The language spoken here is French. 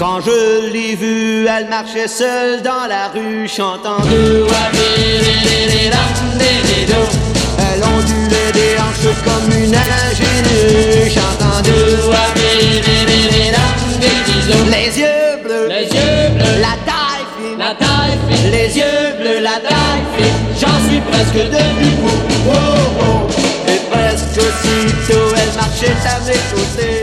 Quand je l'ai vue, elle marchait seule dans la rue, chantant do. Elle ondulait des hanches comme une ingénue, chantant do. Les yeux bleus, la taille fine, les yeux bleus, la taille fine. J'en suis presque devenu fou. Oh, oh. Et presque aussitôt, elle marchait à mes côtés.